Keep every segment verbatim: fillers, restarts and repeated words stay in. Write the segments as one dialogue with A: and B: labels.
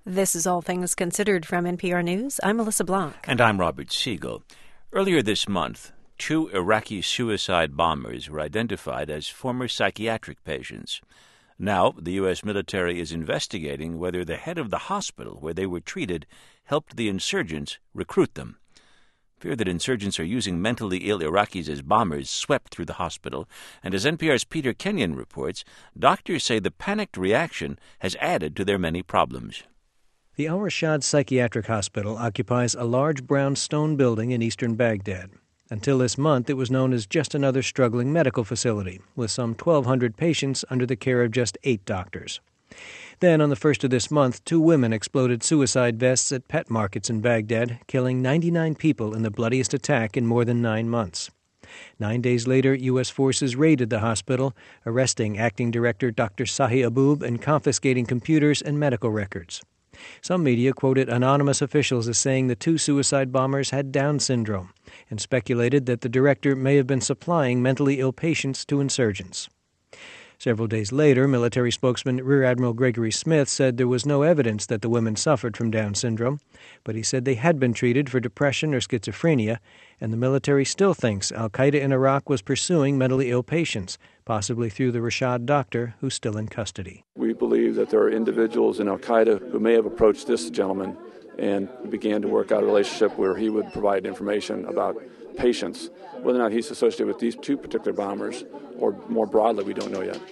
A: This is All Things Considered from N P R News. I'm Melissa Blanc.
B: And I'm Robert Siegel. Earlier this month, two Iraqi suicide bombers were identified as former psychiatric patients. Now, the U S military is investigating whether the head of the hospital where they were treated helped the insurgents recruit them. Fear that insurgents are using mentally ill Iraqis as bombers swept through the hospital, and as N P R's Peter Kenyon reports, doctors say the panicked reaction has added to their many problems.
C: The Al-Rashad Psychiatric Hospital occupies a large brown stone building in eastern Baghdad. Until this month, it was known as just another struggling medical facility, with some twelve hundred patients under the care of just eight doctors. Then, on the first of this month, two women exploded suicide vests at pet markets in Baghdad, killing ninety-nine people in the bloodiest attack in more than nine months. Nine days later, U S forces raided the hospital, arresting acting director Doctor Sahi Aboub and confiscating computers and medical records. Some media quoted anonymous officials as saying the two suicide bombers had Down syndrome and speculated that the director may have been supplying mentally ill patients to insurgents. Several days later, military spokesman Rear Admiral Gregory Smith said there was no evidence that the women suffered from Down syndrome, but he said they had been treated for depression or schizophrenia, and the military still thinks al-Qaeda in Iraq was pursuing mentally ill patients, possibly through the Rashad doctor who's still in custody.
D: We believe that there are individuals in al-Qaeda who may have approached this gentleman and began to work out a relationship where he would provide information about patients. Whether or not he's associated with these two particular bombers, or more broadly, we don't know yet.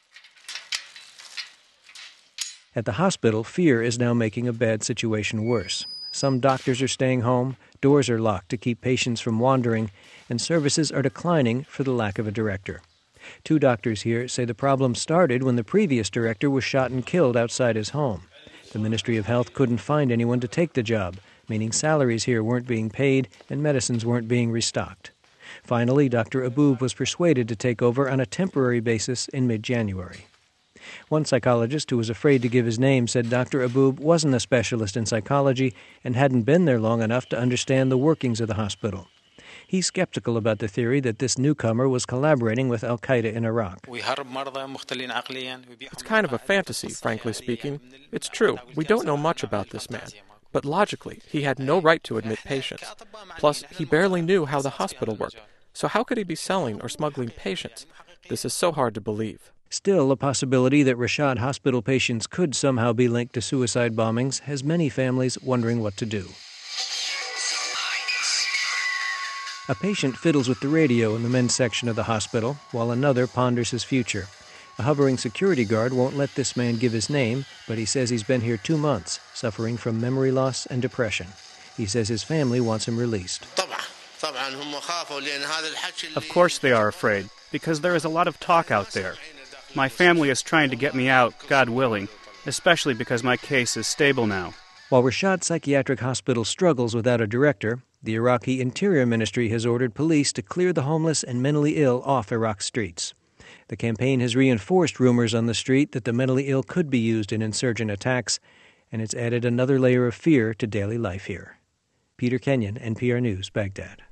C: At the hospital, fear is now making a bad situation worse. Some doctors are staying home, doors are locked to keep patients from wandering, and services are declining for the lack of a director. Two doctors here say the problem started when the previous director was shot and killed outside his home. The Ministry of Health couldn't find anyone to take the job, meaning salaries here weren't being paid and medicines weren't being restocked. Finally, Doctor Aboub was persuaded to take over on a temporary basis in mid-January. One psychologist who was afraid to give his name said Doctor Aboub wasn't a specialist in psychology and hadn't been there long enough to understand the workings of the hospital. He's skeptical about the theory that this newcomer was collaborating with al-Qaeda in Iraq.
E: It's kind of a fantasy, frankly speaking. It's true, we don't know much about this man. But logically, he had no right to admit patients. Plus, he barely knew how the hospital worked. So how could he be selling or smuggling patients? This is so hard to believe.
C: Still, a possibility that Rashad hospital patients could somehow be linked to suicide bombings has many families wondering what to do. A patient fiddles with the radio in the men's section of the hospital, while another ponders his future. A hovering security guard won't let this man give his name, but he says he's been here two months, suffering from memory loss and depression. He says his family wants him released.
F: Of course they are afraid, because there is a lot of talk out there. My family is trying to get me out, God willing, especially because my case is stable now.
C: While Rashad Psychiatric Hospital struggles without a director, the Iraqi Interior Ministry has ordered police to clear the homeless and mentally ill off Iraq's streets. The campaign has reinforced rumors on the street that the mentally ill could be used in insurgent attacks, and it's added another layer of fear to daily life here. Peter Kenyon, N P R News, Baghdad.